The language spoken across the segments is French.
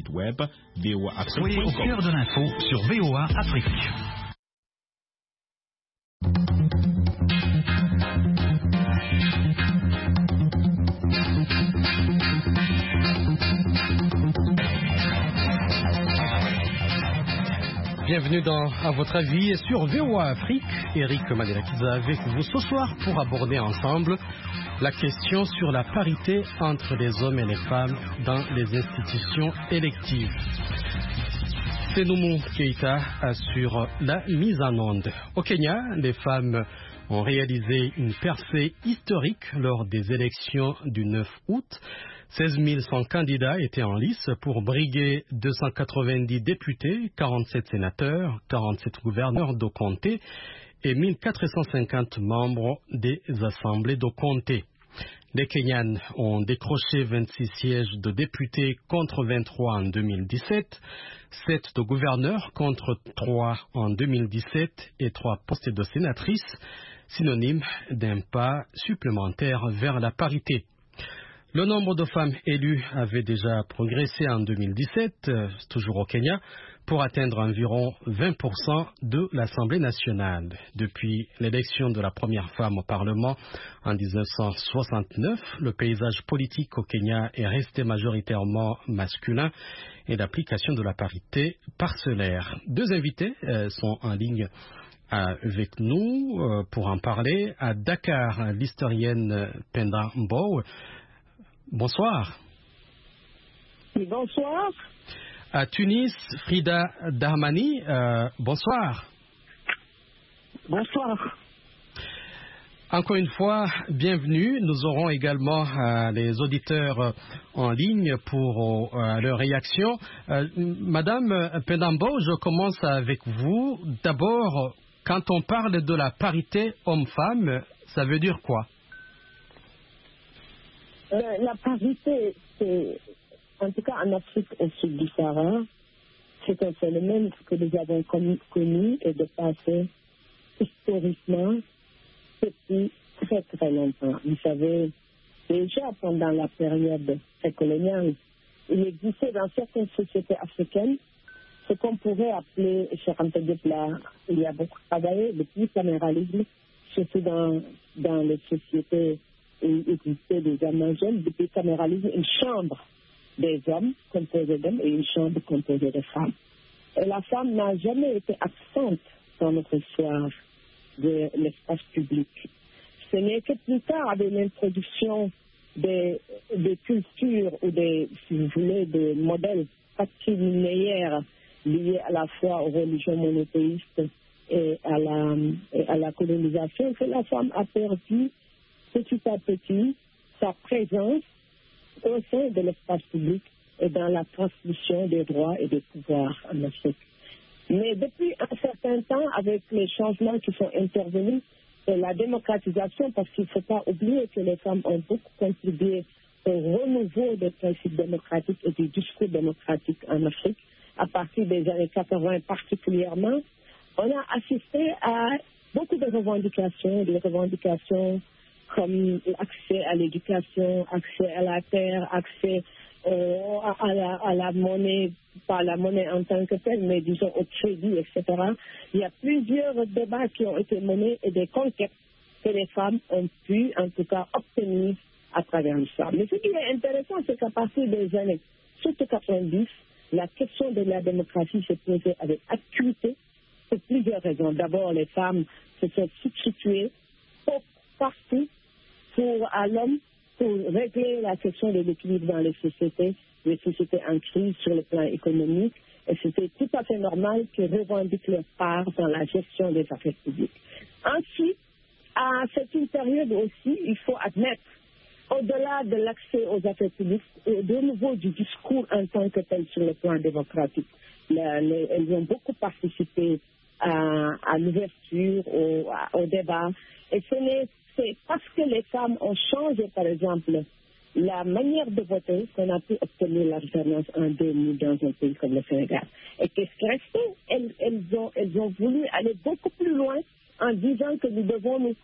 site web voaafrique.com. Soyez au cœur de l'info sur VOA Afrique. Bienvenue dans À votre avis sur VOA Afrique. Eric Madelakiza avec vous ce soir pour aborder ensemble la question sur la parité entre les hommes et les femmes dans les institutions électives. Senoumou Keïta assure la mise en onde. Au Kenya, les femmes ont réalisé une percée historique lors des élections du 9 août. 16 100 candidats étaient en lice pour briguer 290 députés, 47 sénateurs, 47 gouverneurs de comté et 1450 membres des assemblées de comté. Les Kenyanes ont décroché 26 sièges de députés contre 23 en 2017, 7 de gouverneurs contre 3 en 2017 et 3 postes de sénatrices, synonyme d'un pas supplémentaire vers la parité. Le nombre de femmes élues avait déjà progressé en 2017, toujours au Kenya, pour atteindre environ 20% de l'Assemblée nationale. Depuis l'élection de la première femme au Parlement en 1969, le paysage politique au Kenya est resté majoritairement masculin et l'application de la parité parcellaire. Deux invités sont en ligne avec nous pour en parler. À Dakar, l'historienne Penda Mbow. Bonsoir. Bonsoir. À Tunis, Frida Dahmani, bonsoir. Bonsoir. Encore une fois, bienvenue. Nous aurons également les auditeurs en ligne pour leur réaction. Madame Pendambo, je commence avec vous. D'abord, quand on parle de la parité homme-femme, ça veut dire quoi? La parité, c'est, en tout cas en Afrique au sud du Sahara, c'est un phénomène que nous avons connu et dépassé historiquement depuis très très longtemps. Vous savez, déjà pendant la période précoloniale, il existait dans certaines sociétés africaines ce qu'on pourrait appeler, Cheikh Anta Diop il y a beaucoup travaillé, le bicaméralisme, surtout dans les sociétés où il existait des aménagements, le bicaméralisme, une chambre des hommes composée d'hommes et une chambre composée de femmes. Et la femme n'a jamais été absente dans notre histoire de l'espace public. Ce n'est que plus tard, avec l'introduction des cultures ou si vous voulez, des modèles patrilinéaires liés à la fois aux religions monothéistes et à la colonisation, que la femme a perdu petit à petit sa présence au sein de l'espace public et dans la transmission des droits et des pouvoirs en Afrique. Mais depuis un certain temps, avec les changements qui sont intervenus, et la démocratisation, parce qu'il ne faut pas oublier que les femmes ont beaucoup contribué au renouveau des principes démocratiques et du discours démocratique en Afrique, à partir des années 80 particulièrement, on a assisté à beaucoup de revendications, des comme accès à l'éducation, accès à la terre, accès à la monnaie, pas la monnaie en tant que telle, mais disons au crédit, etc. Il y a plusieurs débats qui ont été menés et des conquêtes que les femmes ont pu, en tout cas, obtenir à travers l'histoire. Mais ce qui est intéressant, c'est qu'à partir des années, surtout 90, la question de la démocratie s'est posée avec acuité pour plusieurs raisons. D'abord, les femmes se sont substituées partout à l'homme pour régler la question de l'équilibre dans les sociétés en crise sur le plan économique. Et c'était tout à fait normal qu'ils revendiquent leur part dans la gestion des affaires publiques. Ensuite, c'est une période aussi, il faut admettre, au-delà de l'accès aux affaires publiques, de nouveau du discours en tant que tel sur le plan démocratique. Elles ont beaucoup participé à l'ouverture, au débat. Et c'est parce que les femmes ont changé, par exemple, la manière de voter qu'on a pu obtenir l'alternance en 2000 dans un pays comme le Sénégal. Et qu'est-ce qui restait? Elles ont voulu aller beaucoup plus loin en disant que nous devons nous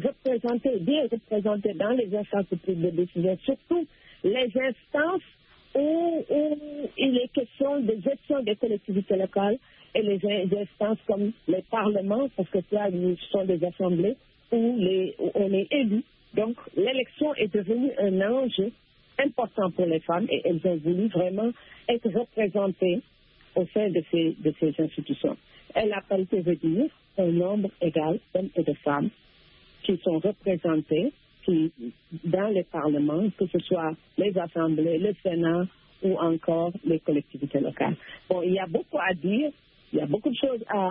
être bien représentés dans les instances de prise de décision, surtout les instances où il est question de gestion des collectivités locales et les instances comme les parlements, parce que là, ce sont des assemblées où on est élu. Donc, l'élection est devenue un enjeu important pour les femmes et elles ont voulu vraiment être représentées au sein de ces institutions. Et la parité veut dire un nombre égal d'hommes et de femmes qui sont représentés dans les parlements, que ce soit les assemblées, le Sénat ou encore les collectivités locales. Bon, il y a beaucoup à dire, il y a beaucoup de choses à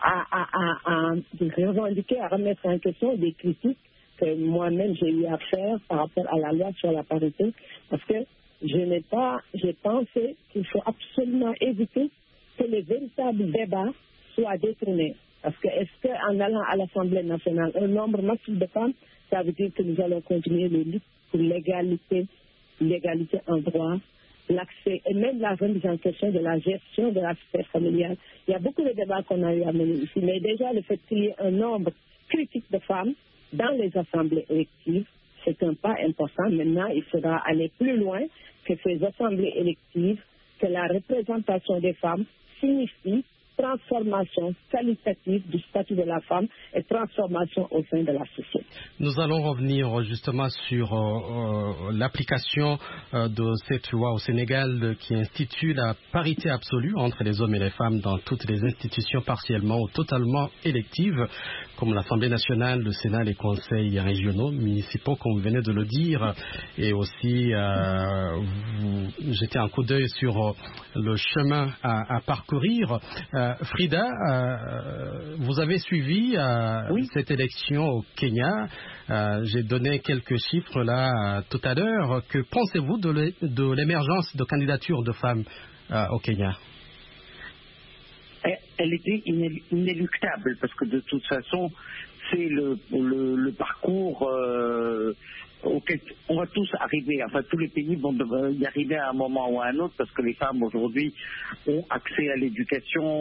revendiquer, à remettre en question, des critiques que moi-même j'ai eu à faire par rapport à la loi sur la parité, parce que j'ai pensé qu'il faut absolument éviter que les véritables débats soient détournés. Parce que est-ce qu'en allant à l'Assemblée nationale, un nombre massif de femmes, ça veut dire que nous allons continuer les luttes pour l'égalité en droit, l'accès et même la remise en question de la gestion de la sphère familiale. Il y a beaucoup de débats qu'on a eu à mener ici, mais déjà le fait qu'il y ait un nombre critique de femmes dans les assemblées électives, c'est un pas important. Maintenant, il faudra aller plus loin que ces assemblées électives, que la représentation des femmes signifie transformation qualitative du statut de la femme et transformation au sein de la société. Nous allons revenir justement sur l'application de cette loi au Sénégal qui institue la parité absolue entre les hommes et les femmes dans toutes les institutions partiellement ou totalement électives, comme l'Assemblée nationale, le Sénat, les conseils régionaux, municipaux, comme vous venez de le dire, et aussi jeter un coup d'œil sur le chemin à parcourir. Frida, vous avez suivi cette élection au Kenya. J'ai donné quelques chiffres là tout à l'heure. Que pensez-vous de l'émergence de candidatures de femmes au Kenya? Elle était inéluctable parce que de toute façon, c'est le parcours auquel on va tous arriver. Enfin, tous les pays vont y arriver à un moment ou à un autre parce que les femmes aujourd'hui ont accès à l'éducation,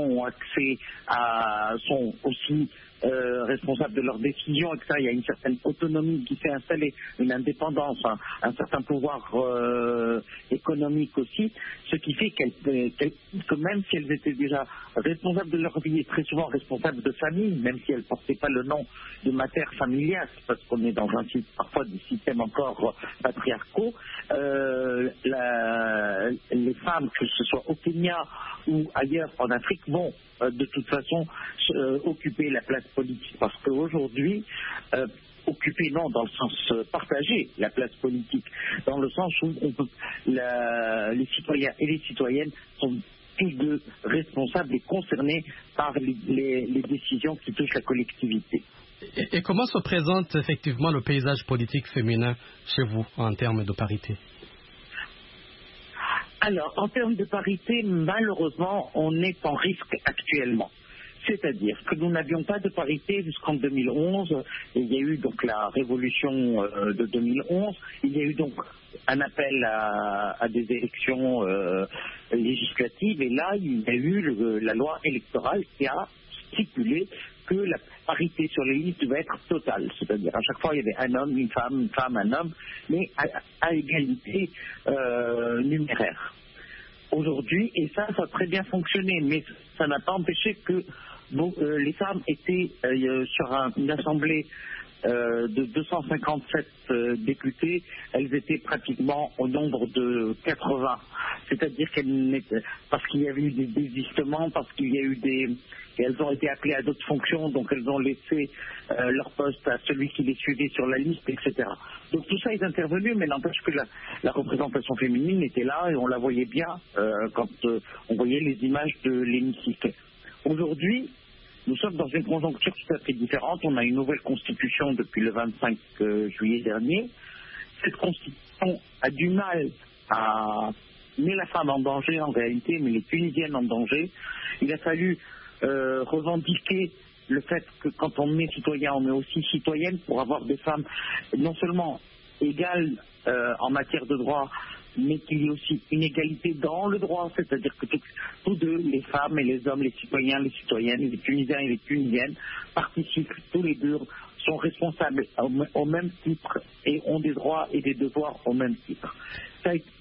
sont aussi responsables de leurs décisions, et que ça, il y a une certaine autonomie qui s'est installée, une indépendance, un certain pouvoir économique aussi, ce qui fait que même si elles étaient déjà responsables de leur vie et très souvent responsables de famille, même si elles ne portaient pas le nom de mater familias, parce qu'on est dans parfois des systèmes encore patriarcaux, les femmes, que ce soit au Kenya ou ailleurs en Afrique, vont de toute façon occuper la place politique. Parce qu'aujourd'hui, occuper, non, dans le sens partager la place politique, dans le sens où les citoyens et les citoyennes sont tous deux responsables et concernés par les décisions qui touchent la collectivité. Et comment se présente effectivement le paysage politique féminin chez vous en termes de parité? Alors, en termes de parité, malheureusement, on est en risque actuellement. C'est-à-dire que nous n'avions pas de parité jusqu'en 2011. Et il y a eu donc la révolution de 2011. Il y a eu donc un appel à des élections législatives. Et là, il y a eu la loi électorale qui a stipulé que la parité sur les listes devait être totale. C'est-à-dire à chaque fois, il y avait un homme, une femme, un homme, mais à égalité numéraire. Aujourd'hui, et ça a très bien fonctionné, mais ça n'a pas empêché que les femmes étaient sur une assemblée de 257 députés, elles étaient pratiquement au nombre de 80. C'est-à-dire parce qu'il y avait eu des désistements, parce qu'il y a eu elles ont été appelées à d'autres fonctions, donc elles ont laissé leur poste à celui qui les suivait sur la liste, etc. Donc tout ça est intervenu, mais n'empêche que la représentation féminine était là et on la voyait bien quand on voyait les images de l'hémicycle. Aujourd'hui, nous sommes dans une conjoncture tout à fait différente. On a une nouvelle constitution depuis le 25 juillet dernier. Cette constitution a du mal à mettre la femme en danger en réalité, mais les Tunisiennes en danger. Il a fallu revendiquer le fait que quand on est citoyen, on est aussi citoyenne pour avoir des femmes non seulement égales en matière de droit, mais qu'il y ait aussi une égalité dans le droit, c'est-à-dire que tous deux, les femmes et les hommes, les citoyens, les citoyennes, les Tunisiens et les Tunisiennes, participent tous les deux, sont responsables au même titre et ont des droits et des devoirs au même titre. Ça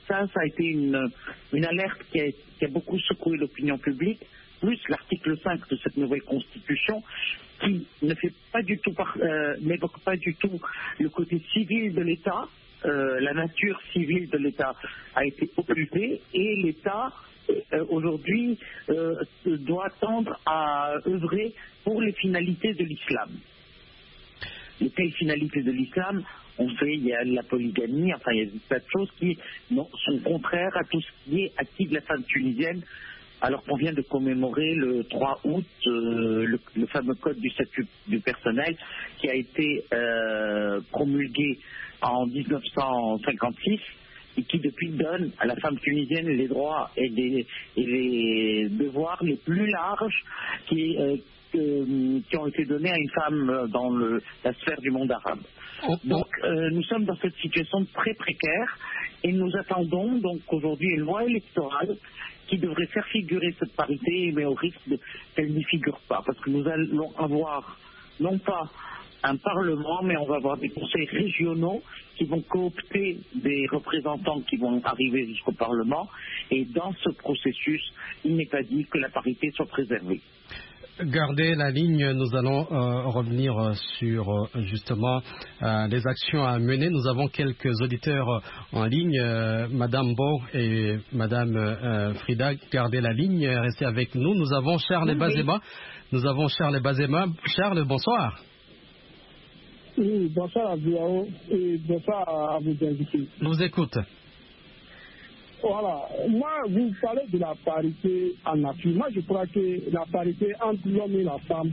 ça a été une alerte qui a beaucoup secoué l'opinion publique, plus l'article 5 de cette nouvelle constitution qui ne fait pas du tout n'évoque pas du tout le côté civil de l'État. La nature civile de l'État a été occultée et l'État aujourd'hui doit tendre à œuvrer pour les finalités de l'islam. Les telles finalités de l'islam, on sait, il y a la polygamie, enfin il y a des tas de choses qui sont contraires à tout ce qui est acquis de la femme tunisienne, alors qu'on vient de commémorer le 3 août le fameux code du statut du personnel qui a été promulgué en 1956 et qui depuis donne à la femme tunisienne les droits et les devoirs les plus larges qui ont été donnés à une femme dans la sphère du monde arabe. Donc nous sommes dans cette situation très précaire et nous attendons donc aujourd'hui une loi électorale qui devrait faire figurer cette parité, mais au risque qu'elle n'y figure pas, parce que nous allons avoir non pas un parlement, mais on va avoir des conseils régionaux qui vont coopter des représentants qui vont arriver jusqu'au parlement, et dans ce processus, il n'est pas dit que la parité soit préservée. Gardez la ligne, nous allons revenir sur justement les actions à mener. Nous avons quelques auditeurs en ligne, Madame Beau et Madame Frida, gardez la ligne, restez avec nous. Nous avons Charles Bazema. Charles, bonsoir. Oui, bonsoir à vous et bonsoir à vos invités. Je vous écoute. Voilà, moi, vous parlez de la parité en Afrique. Moi, je crois que la parité entre l'homme et la femme,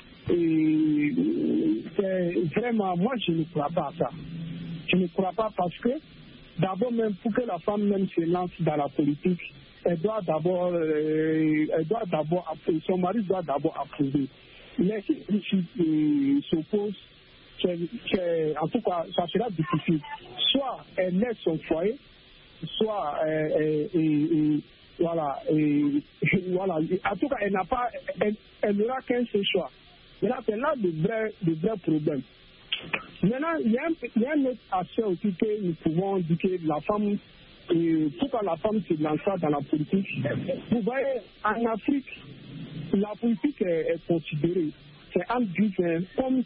c'est vraiment, moi, je ne crois pas à ça. Je ne crois pas parce que, d'abord, même pour que la femme même se lance dans la politique, elle doit d'abord son mari doit d'abord approuver. Mais si il s'oppose, en tout cas, ça sera difficile. Soit elle laisse son foyer, soit voilà, en tout cas elle n'aura qu'un seul choix. Maintenant c'est là le vrai problème. Maintenant il y a un autre aspect aussi que nous pouvons dire que la femme, pourquoi la femme se lance dans la politique. Vous voyez, en Afrique la politique est considérée, c'est comme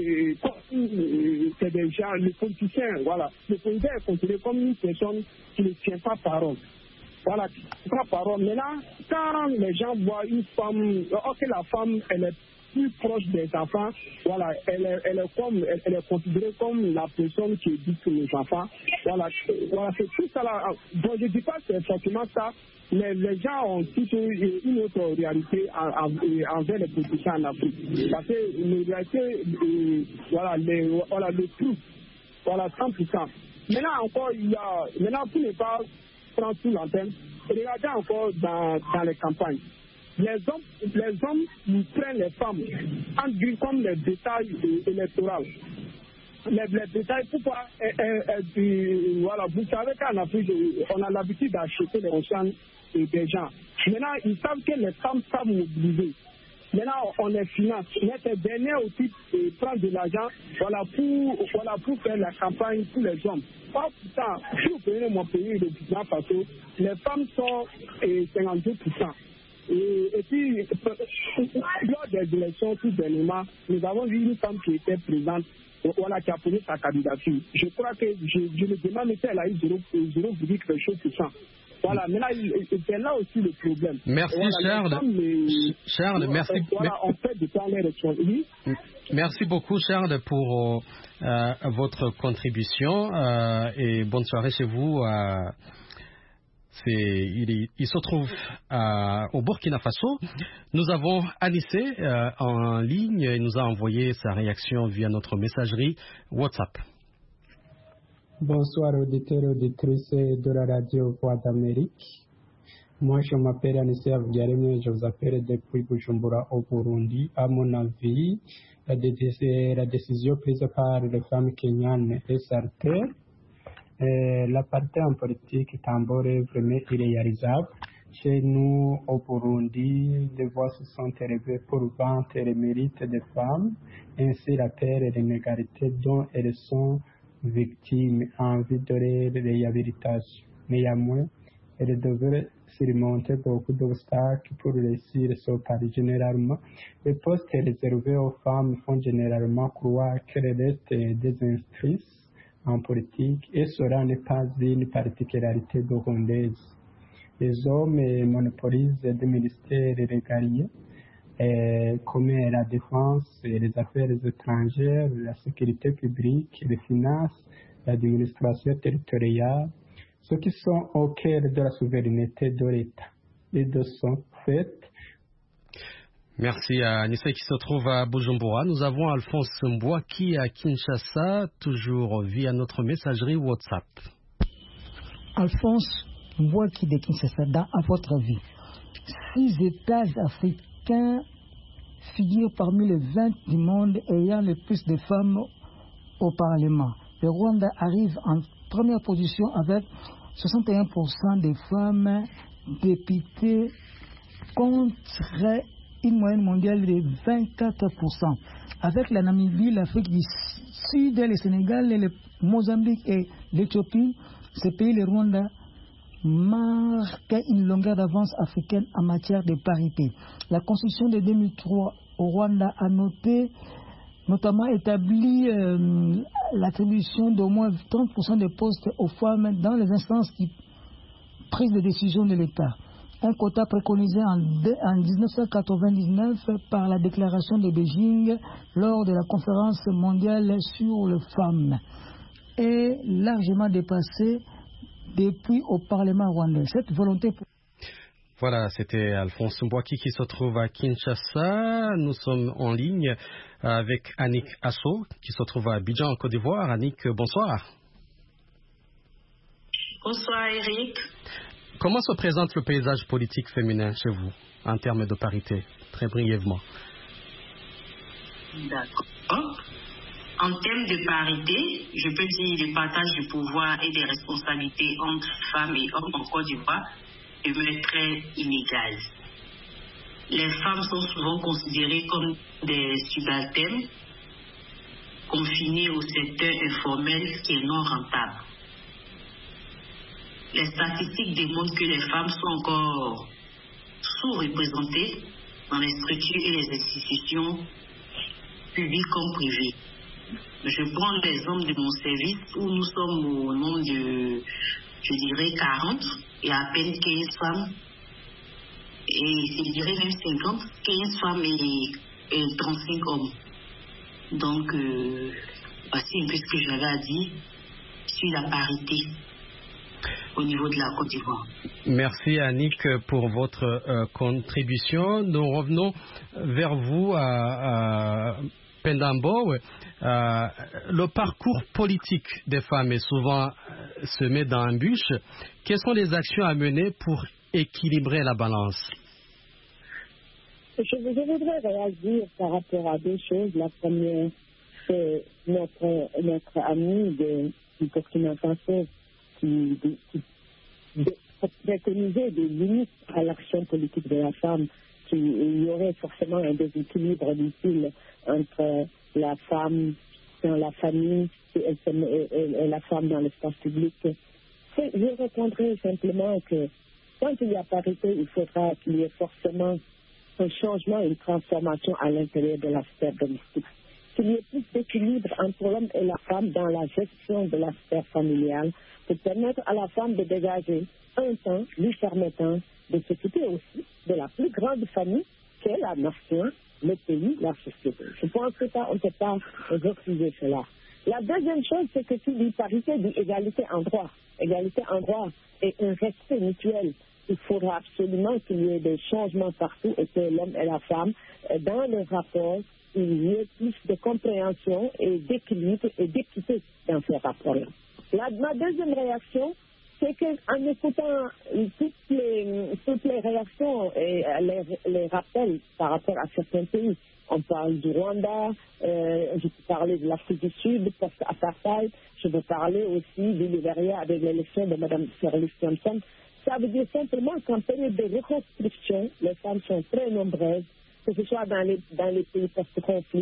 c'est des gens, les politiciens, voilà. Le politicien est considéré comme une personne qui ne tient pas parole. Voilà, qui ne tient pas parole. Maintenant, quand les gens voient une femme, ok, la femme, elle est plus proche des enfants, voilà, elle est considérée comme la personne qui éduque les enfants. Voilà, c'est tout ça là. Donc, je ne dis pas que c'est forcément ça. Les gens ont tous une autre réalité envers les politiciens en Afrique. Parce que la réalité, voilà, le truc, voilà, 100%. Maintenant encore, maintenant pour ne pas prendre tout l'antenne, regardez encore dans les campagnes. Les hommes nous prennent les femmes comme les détails électoraux. Les détails, pourquoi voilà, vous savez qu'en Afrique, on a l'habitude d'acheter les consciences des gens. Maintenant, ils savent que les femmes savent mobiliser. Maintenant, on les finance. Mais ces derniers aussi prennent de l'argent pour faire la campagne pour les hommes. Or, pourtant, si vous prenez mon pays, le Burkina Faso, les femmes sont 52%. Et puis, lors des élections, tout dernièrement, nous avons vu une femme qui était présente, voilà, qui a posé sa candidature. Je crois que je me demande si elle a eu 0,1%. Voilà, maintenant, c'est là aussi le problème. Merci, voilà, Charles, merci. Voilà, on fait de temps les élections. Oui. Merci beaucoup, Charles, pour votre contribution et bonne soirée chez vous. Il se trouve au Burkina Faso. Nous avons Anissé en ligne et nous a envoyé sa réaction via notre messagerie WhatsApp. Bonsoir auditeurs et auditrices de la radio Voix d'Amérique. Moi je m'appelle Anissé Avgareme et je vous appelle depuis Bujumbura au Burundi. À mon avis, la décision prise par les femmes kenyanes est certaine. La parité en politique est un vraiment irréalisable. Chez nous, au Burundi, les voix se sont élevées pour vanter les mérites des femmes, ainsi la paix et l'inégalité dont elles sont victimes en vue de réhabilitation. Néanmoins, elle devrait surmonter beaucoup d'obstacles pour réussir ce pari. Généralement, les postes réservés aux femmes font généralement croire qu'elles restent des instructrices en politique et cela n'est pas une particularité burundaise. Les hommes monopolisent des ministères régaliens comme la défense et les affaires étrangères, la sécurité publique, les finances, l'administration territoriale, ceux qui sont au cœur de la souveraineté de l'État et de son fait. Merci à Anissa qui se trouve à Bujumbura. Nous avons Alphonse Mbouaki à Kinshasa, toujours via notre messagerie WhatsApp. Alphonse Mbouaki de Kinshasa, à votre avis, 6 États africains figurent parmi les 20 du monde ayant le plus de femmes au Parlement. Le Rwanda arrive en première position avec 61% des femmes députées contre une moyenne mondiale de 24%. Avec la Namibie, l'Afrique du Sud, le Sénégal, le Mozambique et l'Éthiopie, ces pays, le Rwanda, marquent une longueur d'avance africaine en matière de parité. La Constitution de 2003 au Rwanda a notamment établi l'attribution d'au moins 30% des postes aux femmes dans les instances qui prennent des décisions de l'État. Un quota préconisé en 1999 par la déclaration de Beijing lors de la conférence mondiale sur les femmes est largement dépassé depuis au Parlement rwandais. Cette volonté... Voilà, c'était Alphonse Mbouaki qui se trouve à Kinshasa. Nous sommes en ligne avec Annick Asso qui se trouve à Abidjan en Côte d'Ivoire. Annick, bonsoir. Bonsoir Eric. Comment se présente le paysage politique féminin chez vous en termes de parité, très brièvement? D'accord. En termes de parité, je peux dire le partage du pouvoir et des responsabilités entre femmes et hommes en Côte d'Ivoire demeure très inégal. Les femmes sont souvent considérées comme des subalternes, confinées au secteur informel qui est non rentable. Les statistiques démontrent que les femmes sont encore sous-représentées dans les structures et les institutions publiques comme privées. Je prends l'exemple de mon service où nous sommes au nombre de, je dirais, 40 et à peine 15 femmes. Et je dirais même 50, 15 femmes et 35 hommes. Donc, voici un peu ce que j'avais à dire sur la parité au niveau de la Côte d'Ivoire. Merci Annick pour votre contribution. Nous revenons vers vous à Pendambo. Le parcours politique des femmes est souvent semé d'embûches. Quelles sont les actions à mener pour équilibrer la balance? Je voudrais réagir par rapport à deux choses. La première, c'est notre ami du Burkina Faso qui préconisait des limites à l'action politique de la femme, qu'il y aurait forcément un déséquilibre difficile entre la femme dans la famille et la femme dans l'espace public. Je répondrai simplement que quand il y a parité, il faudra qu'il y ait forcément un changement, une transformation à l'intérieur de la sphère domestique. Qu'il y ait plus d'équilibre entre l'homme et la femme dans la gestion de la sphère familiale pour permettre à la femme de dégager un temps lui permettant de s'occuper aussi de la plus grande famille qu'est la nation, le pays, la société. Je pense que ça, on ne peut pas refuser cela. La deuxième chose, c'est que tu dis parité, dit égalité en droit. Égalité en droit et un respect mutuel. Il faudra absolument qu'il y ait des changements partout et que l'homme et la femme, dans le rapport, il y ait plus de compréhension et d'équilibre et d'équité dans ces rapports-là. Ma deuxième réaction, c'est qu'en écoutant toutes les réactions et les rappels par rapport à certains pays, on parle du Rwanda, je peux parler de l'Afrique du Sud, post-apartheid, je veux parler aussi du Libéria avec l'élection de Mme Sirleaf Johnson. Ça veut dire simplement qu'en période de reconstruction, les femmes sont très nombreuses, que ce soit dans les pays post-conflit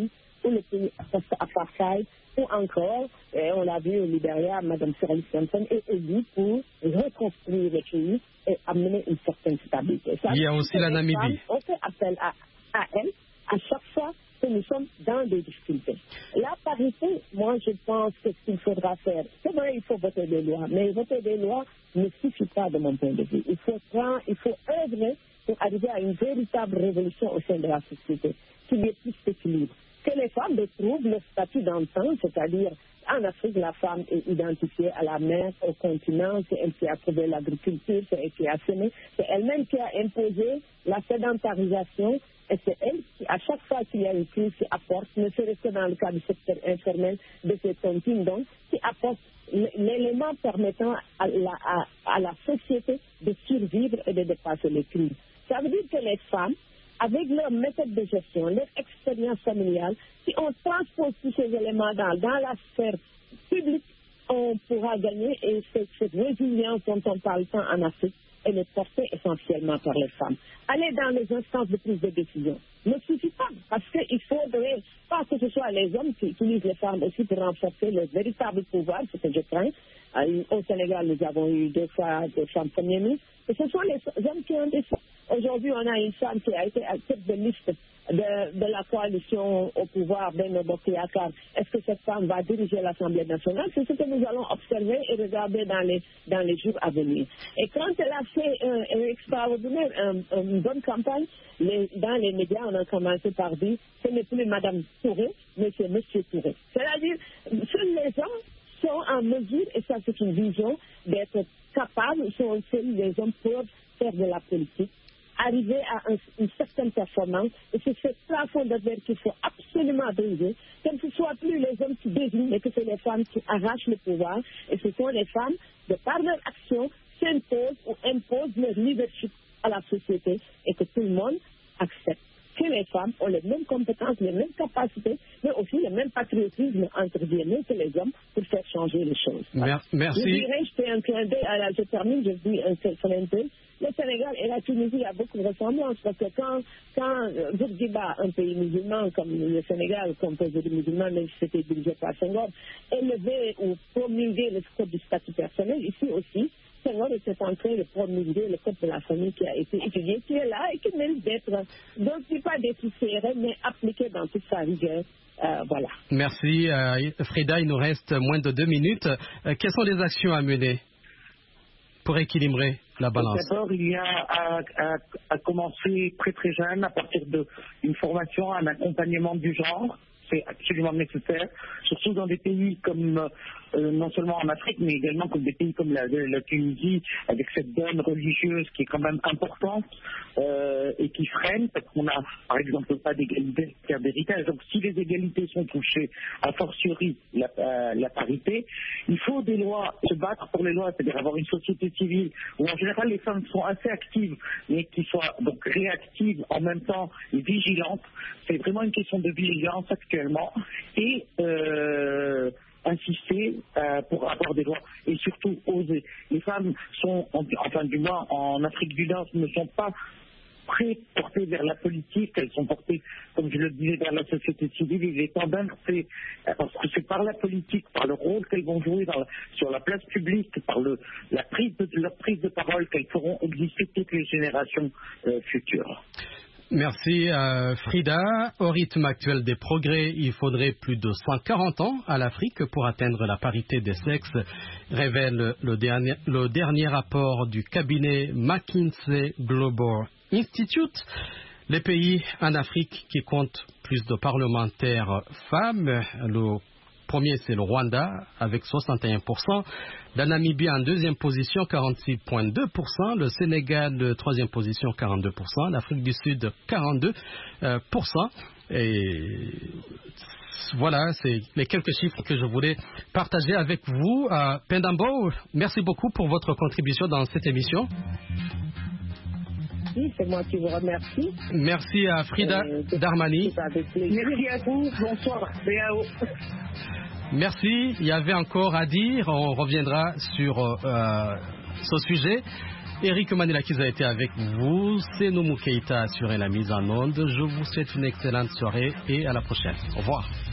ou le pays post-apartheid, ou encore, on l'a vu au Libéria, Mme Shirley Clinton est élue pour reconstruire le pays et amener une certaine stabilité. Il y a aussi la Namibie. On fait appel à elle à chaque fois que nous sommes dans des difficultés. La parité, moi je pense que ce qu'il faudra faire, c'est vrai, il faut voter des lois, mais voter des lois ne suffit pas de mon point de vue. Il faut œuvrer pour arriver à une véritable révolution au sein de la société, qu'il y ait plus d'équilibre. Que les femmes retrouvent le statut d'antan, c'est-à-dire en Afrique, la femme est identifiée à la mer, au continent, c'est elle qui a trouvé l'agriculture, c'est elle qui a semé, c'est elle-même qui a imposé la sédentarisation, et c'est elle qui, à chaque fois qu'il y a une crise, qui apporte, ne serait-ce que dans le cas du secteur informel de ces tontines, donc, qui apporte l'élément permettant à la société de survivre et de dépasser les crises. Ça veut dire que les femmes, avec leur méthode de gestion, leur expérience familiale, si on transpose tous ces éléments dans la sphère publique, on pourra gagner. Et cette résilience dont on parle tant en Afrique, elle est portée essentiellement par les femmes. Aller dans les instances de prise de décision ne suffit pas, parce qu'il faudrait pas que ce soit les hommes qui utilisent les femmes aussi pour renforcer leur véritable pouvoir, ce que je crains. Au Sénégal, nous avons eu 2 fois des femmes premières ministres, et ce sont les hommes qui ont décidé. Aujourd'hui, on a une femme qui a été à tête de liste de la coalition au pouvoir, Benno Bokk Yakaar. Est-ce que cette femme va diriger l'Assemblée nationale? C'est ce que nous allons observer et regarder dans les jours à venir. Et quand elle a fait une bonne campagne, dans les médias, on a commencé par dire ce n'est plus Mme Touré, mais c'est M. Touré. C'est-à-dire, seuls les hommes sont en mesure, et ça c'est une vision, d'être capables, seuls les hommes peuvent faire de la politique, arriver à une certaine performance, et c'est ce plafond de verre qu'il faut absolument briser, que ce ne soit plus les hommes qui désignent, mais que c'est les femmes qui arrachent le pouvoir, et ce sont les femmes, de par leur action, s'imposent ou imposent leur leadership à la société, et que tout le monde accepte que les femmes ont les mêmes compétences, les mêmes capacités, mais aussi le même patriotisme, entre guillemets, que les hommes pour faire changer les choses. Voilà. Merci. Je dirais, je fais un clin d'œil, je termine, je dis un clin d'œil. Le Sénégal et la Tunisie ont beaucoup de ressemblances, parce que quand Bourguiba, un pays musulman comme le Sénégal, composé de musulmans, même si c'était dirigé par Senghor, élevait ou promulguait le code du statut personnel, ici aussi, Senghor était en train de promulguer le code de la famille qui a été étudié, qui est là et qui mérite d'être, donc pas d'être serré, mais appliqué dans toute sa rigueur. Voilà. Merci. Frida, il nous reste moins de 2 minutes. Quelles sont les actions à mener pour équilibrer la balance? D'abord, il y a à commencer très très jeune, à partir d'une formation, un accompagnement du genre. C'est absolument nécessaire, surtout dans des pays comme, non seulement en Afrique, mais également comme des pays comme la Tunisie, avec cette donne religieuse qui est quand même importante et qui freine, parce qu'on n'a, par exemple, pas d'égalité d'héritage. Donc, si les égalités sont touchées, a fortiori la parité, il faut des lois, se battre pour les lois, c'est-à-dire avoir une société civile où, en général, les femmes sont assez actives, mais qui soient donc réactives en même temps et vigilantes. C'est vraiment une question de vigilance actuellement, et insister pour avoir des lois, et surtout oser. Les femmes sont, enfin du moins en Afrique du Nord, ne sont pas portées vers la politique, elles sont portées, comme je le disais, vers la société civile. Il est temps d'inverser, parce que c'est par la politique, par le rôle qu'elles vont jouer sur la place publique, par leur prise de parole, qu'elles feront exister toutes les générations futures. Merci Frida. Au rythme actuel des progrès, il faudrait plus de 140 ans à l'Afrique pour atteindre la parité des sexes, révèle le dernier rapport du cabinet McKinsey Global Institute. Les pays en Afrique qui comptent plus de parlementaires femmes, le premier c'est le Rwanda avec 61%, la Namibie en 2e position 46,2%, le Sénégal 3e position 42%, l'Afrique du Sud 42%. Et voilà, c'est les quelques chiffres que je voulais partager avec vous. Pendambo, merci beaucoup pour votre contribution dans cette émission. C'est moi qui vous remercie. Merci à Frida Darmani. Merci à vous. Bonsoir. Merci. Il y avait encore à dire. On reviendra sur ce sujet. Eric Manilakis a été avec vous. C'est Noumou Keïta assuré la mise en onde. Je vous souhaite une excellente soirée et à la prochaine. Au revoir.